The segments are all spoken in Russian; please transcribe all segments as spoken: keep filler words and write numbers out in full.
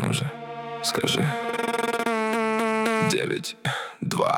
Ну же, скажи. Девять, два.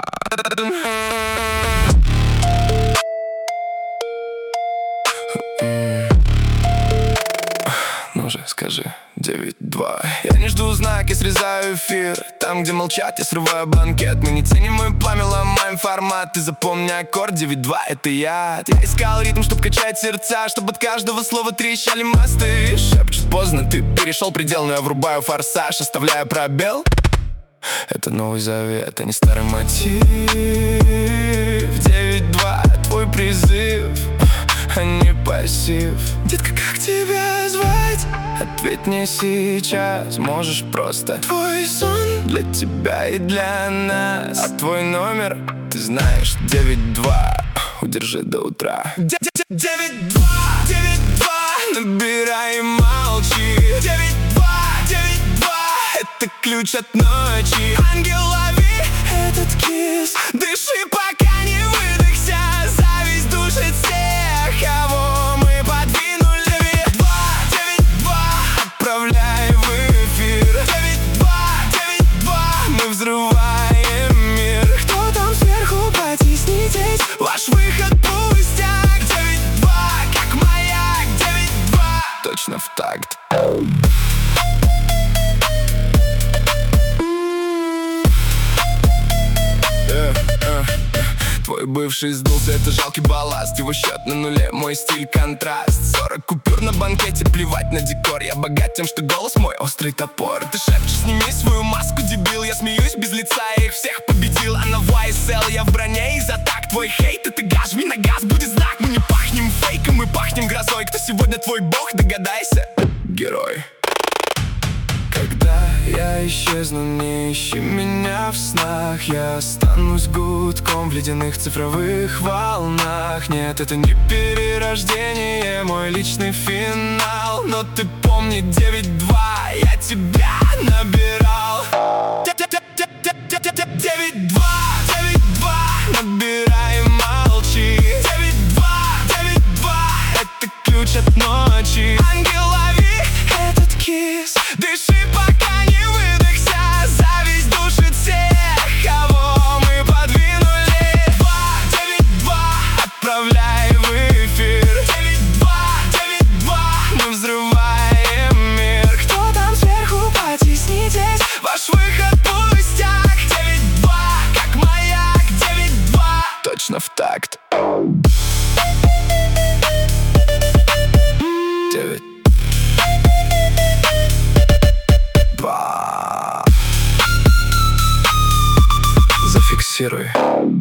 Ну же, скажи. Девять, два. Я не жду знак, я срезаю эфир. Там, где молчат, я срываю банкет. Мы не ценим мой пламя, ломаем формат. Ты запомни аккорд, девять, два, это я. Я искал ритм, чтоб качать сердца, чтоб от каждого слова трещали мосты. Шепчет поздно, ты перешел предел, но я врубаю форсаж, оставляя пробел. Это новый завет, а не старый мотив. Девять, два, твой призыв, а не пассив. Детка, как тебя звать? Ответь мне сейчас, можешь просто. Твой сон для тебя и для нас, а твой номер, ты знаешь, девять, два. Удержи до утра. Девять, два, девять, два. Набирай и молчи. Девять, два, девять, два. Это ключ от ночи. Ангел, лови этот кисс. Дыши, пока не выдохся. Зависть душит всех, кого мы подвинули. Девять, два, девять, два. Отправляй в эфир. Девять, два, девять, два. Мы взрываем мир. Кто там сверху, потеснитесь. Ваш выход пустяк. Девять, два, как маяк. Девять, два. Точно в такт. Твой бывший сдулся, это жалкий балласт. Его счет на нуле, мой стиль контраст. Сорок купюр на банкете, плевать на декор. Я богат тем, что голос мой острый топор. Ты шепчешь, сними свою маску, дебил. Я смеюсь без лица, я их всех победил. А на вай эс эл я в броне, и за так твой хейт, это газ, жми на газ, будет знак. Мы не пахнем фейком, мы пахнем грозой. Кто сегодня твой бог, догадайся. Герой. Когда я исчезну, не ищи меня в снах. Я останусь гудком в ледяных цифровых волнах. Нет, это не перерождение, мой личный финал. Но ты помни, девять, два, я тебя набирал. Девять, два, девять, два. Набирай и молчи. Девять, два, девять, два. Это ключ от ночи. Ангел, лови этот кисс. Дыши, пока не выдохся. Зависть душит всех, кого мы подвинули. Два, девять, два. Отправляй в эфир. Девять, два, девять, два. Мы взрываем мир. Кто там сверху, потеснитесь. Ваш выход пустяк. Девять, два, как маяк. Девять, два. Точно в такт. Девять. Зафиксируй.